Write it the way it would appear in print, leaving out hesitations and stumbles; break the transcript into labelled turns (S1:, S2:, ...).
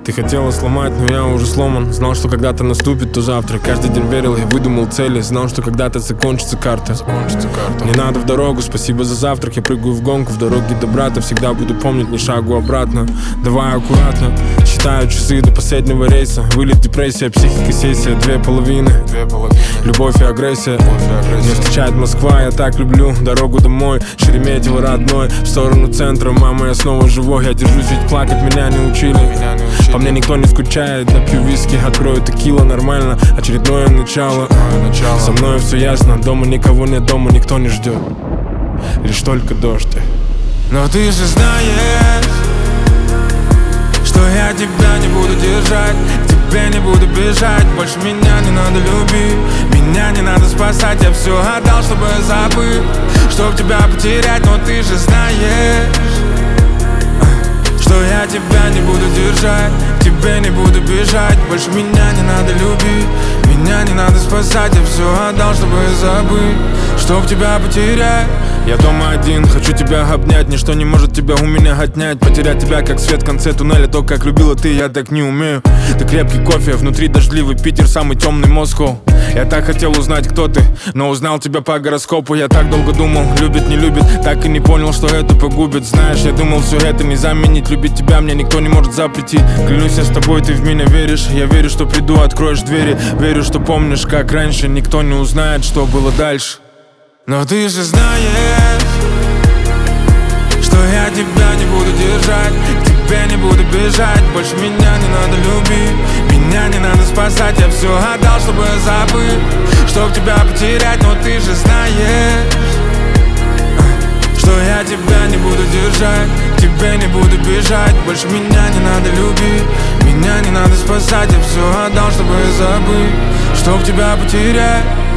S1: Ты хотела сломать, но я уже сломан. Знал, что когда-то наступит то завтра. Каждый день верил, я выдумал цели. Знал, что когда-то закончится карта. Не надо в дорогу, спасибо за завтрак. Я прыгаю в гонку, в дороге до брата. Всегда буду помнить, ни шагу обратно. Давай аккуратно, считаю часы до последнего рейса. Вылет, депрессия, психика, сессия. Две половины, любовь и агрессия. Меня встречает Москва, я так люблю дорогу домой. Шереметьево родной, в сторону центра. Мама, я снова живой, я держусь, ведь плакать меня не учили. По мне никто не скучает, напью виски, открою текила, нормально. Очередное начало. Со мной все ясно, дома никого нет, дома никто не ждет. Лишь только дождь.
S2: Но ты же знаешь, что я тебя не буду держать, к тебе не буду бежать. Больше меня не надо любить, меня не надо спасать. Я все отдал, чтобы забыть, чтоб тебя потерять. Но ты же знаешь, что я тебя не буду держать, к тебе не буду бежать. Больше меня не надо любить, меня не надо спасать. Я все отдал, чтобы забыть, чтоб тебя потерять.
S1: Я дома один, хочу тебя обнять. Ничто не может тебя у меня отнять. Потерять тебя, как свет в конце туннеля. То, как любила ты, я так не умею. Ты крепкий кофе, внутри дождливый Питер, самый темный Москва. Я так хотел узнать, кто ты, но узнал тебя по гороскопу. Я так долго думал, любит, не любит, так и не понял, что это погубит. Знаешь, я думал, все это не заменить. Любить тебя мне никто не может запретить. Клянусь, я с тобой, ты в меня веришь. Я верю, что приду, откроешь двери. Верю, что помнишь, как раньше. Никто не узнает, что было дальше.
S2: Но ты же знаешь, что я тебя не буду держать, к тебе не буду бежать. Больше меня не надо любить, меня не надо спасать. Я все отдал, чтобы забыть, чтоб тебя потерять. Но ты же знаешь, что я тебя не буду держать, к тебе не буду бежать. Больше меня не надо любить, меня не надо спасать. Я все отдал, чтобы забыть, чтоб тебя потерять.